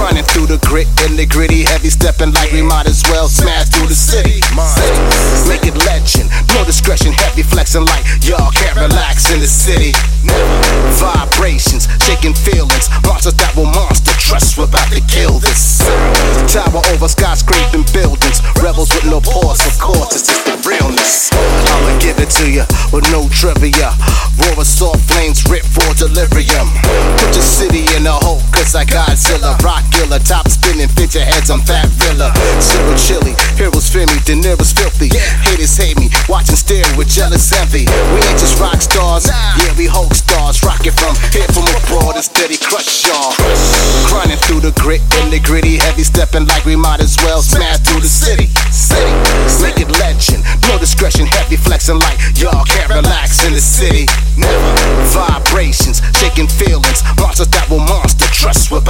Grinding through the grit and the gritty, heavy stepping like we might as well smash through the city. Make it legend, no discretion, heavy flexing like y'all can't relax in the city. Vibrations, shaking feelings, monsters that will monster. Trust we're about to kill this. Tower over skyscraping buildings, rebels with no pause, of course it's just the realness. I'ma give it to ya with no trivia. Roar soft flames rip for delirium. Put your city in a hole, cause I Godzilla. Rock killer, top spinning, figureheads, I'm Fat Villa. Zero chili, heroes fear me, De Niro's filthy. Haters hate me, watch and stare with jealous envy. We ain't just rock stars, yeah we Hulk stars. Rockin' from here from abroad and steady crush y'all. Grinding through the grit and the gritty, heavy stepping like we might as well smash through the city. Make it legend, no discretion, heavy flexing like y'all can't relax in the city. Vibrations, shaking feelings, monsters that will monster. Trust we're